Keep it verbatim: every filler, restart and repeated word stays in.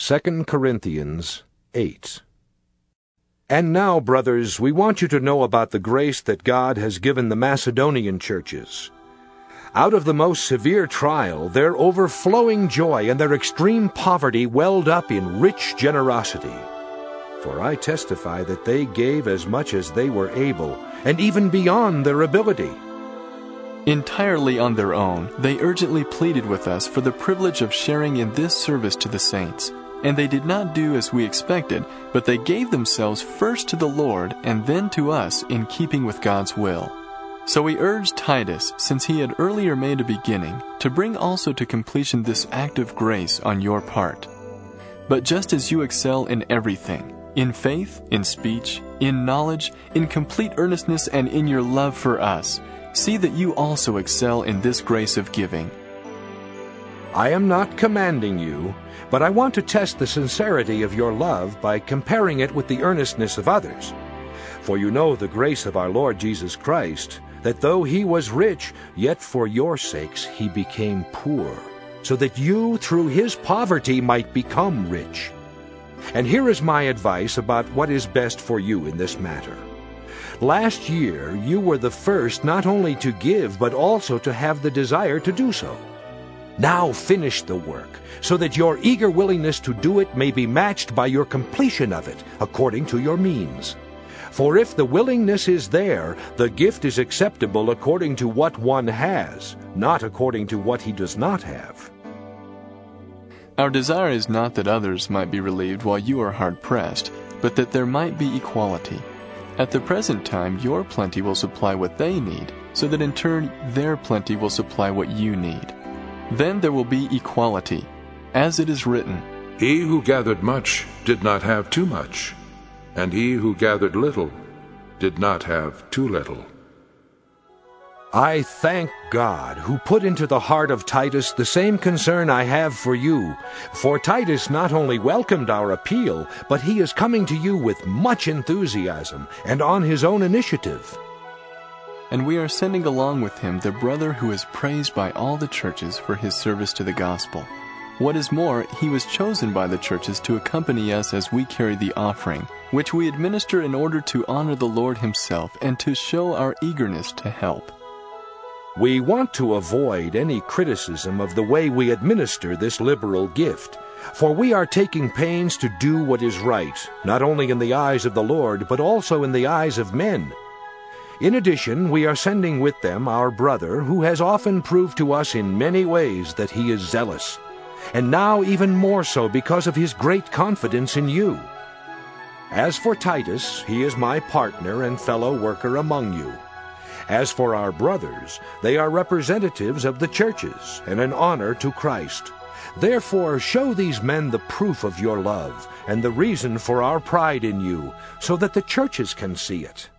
Second Corinthians eight. And now, brothers, we want you to know about the grace that God has given the Macedonian churches. Out of the most severe trial, their overflowing joy and their extreme poverty welled up in rich generosity. For I testify that they gave as much as they were able, and even beyond their ability. Entirely on their own, they urgently pleaded with us for the privilege of sharing in this service to the saints. And they did not do as we expected, but they gave themselves first to the Lord and then to us in keeping with God's will. So we urged Titus, since he had earlier made a beginning, to bring also to completion this act of grace on your part. But just as you excel in everything, in faith, in speech, in knowledge, in complete earnestness, and in your love for us, see that you also excel in this grace of giving. I am not commanding you, but I want to test the sincerity of your love by comparing it with the earnestness of others. For you know the grace of our Lord Jesus Christ, that though he was rich, yet for your sakes he became poor, so that you through his poverty might become rich. And here is my advice about what is best for you in this matter. Last year you were the first not only to give, but also to have the desire to do so. Now finish the work, so that your eager willingness to do it may be matched by your completion of it, according to your means. For if the willingness is there, the gift is acceptable according to what one has, not according to what he does not have. Our desire is not that others might be relieved while you are hard-pressed, but that there might be equality. At the present time, your plenty will supply what they need, so that in turn their plenty will supply what you need. Then there will be equality, as it is written, He who gathered much did not have too much, and he who gathered little did not have too little. I thank God, who put into the heart of Titus the same concern I have for you. For Titus not only welcomed our appeal, but he is coming to you with much enthusiasm and on his own initiative. And we are sending along with him the brother who is praised by all the churches for his service to the gospel. What is more, he was chosen by the churches to accompany us as we carry the offering, which we administer in order to honor the Lord himself and to show our eagerness to help. We want to avoid any criticism of the way we administer this liberal gift, for we are taking pains to do what is right, not only in the eyes of the Lord, but also in the eyes of men. In addition, we are sending with them our brother, who has often proved to us in many ways that he is zealous, and now even more so because of his great confidence in you. As for Titus, he is my partner and fellow worker among you. As for our brothers, they are representatives of the churches, and an honor to Christ. Therefore show these men the proof of your love, and the reason for our pride in you, so that the churches can see it.